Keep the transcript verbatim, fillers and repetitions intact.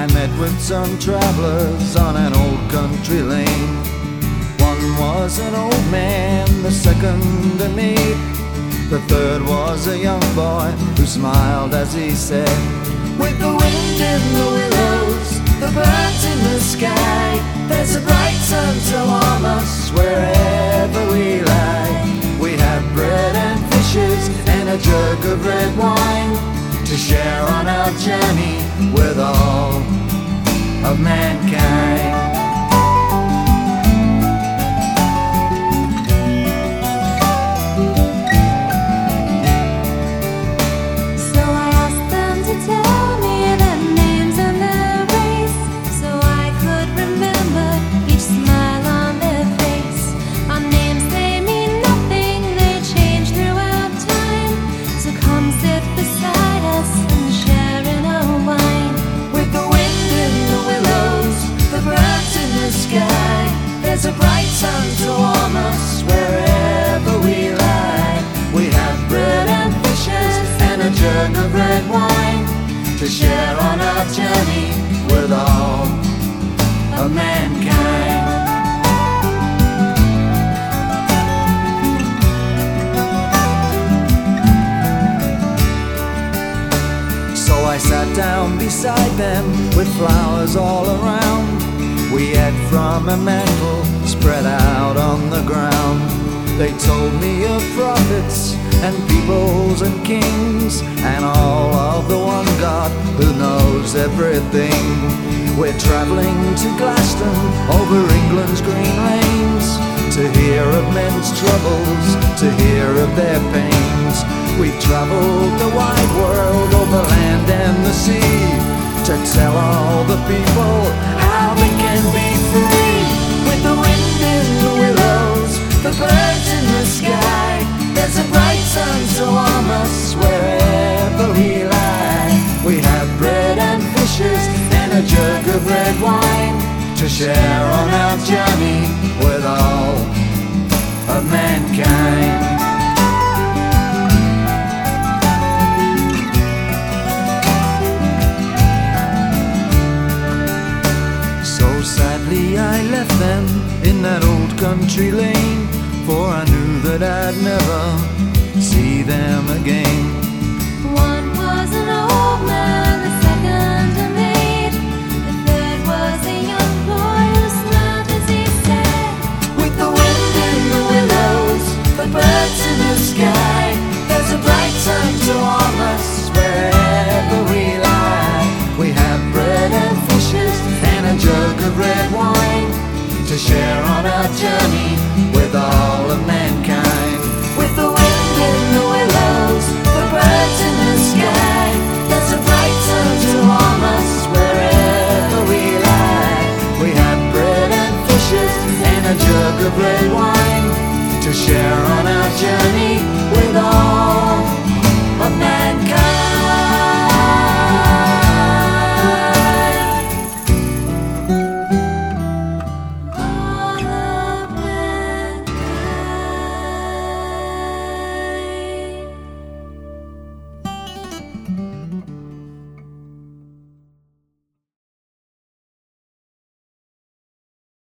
I met with some travelers on an old country lane. One was an old man, the second a maid. The third was a young boy who smiled as he said, with the wind in the willows, the birds in the sky, there's a bright sun to warm us wherever we lie. We have bread and fishes and a jug of red wine to share on our journey with all of mankind. There's a bright sun to warm us wherever we lie. We have bread and fishes and a jug of red wine to share on our journey with all of mankind. So I sat down beside them with flowers all around. We ate from a mantle spread out on the ground. They told me of prophets and peoples and kings, and all of the one God who knows everything. We're travelling to Glaston over England's green lanes, to hear of men's troubles, to hear of their pains. We've travelled the wide world over land and the sea, to tell all the people how they can be free. With the wind in the willows, the birds in the sky, there's a bright sun to warm us wherever we lie. We have bread and fishes and a jug of red wine to share on our journey with all of mankind. Sadly I left them in that old country lane, for I knew that I'd never see them again. One was an old man, the second a maid, the third was a young boy who smiled as he said, with the wind in the willows, the birds in the sky, there's a bright sun to warm us wherever we lie. We have bread and fishes and a jug of red wine to share on our journey with all of mankind. With the wind in the willows, the birds in the sky, there's a bright sun to warm us wherever we lie. We have bread and fishes and a jug of red wine to share on our journey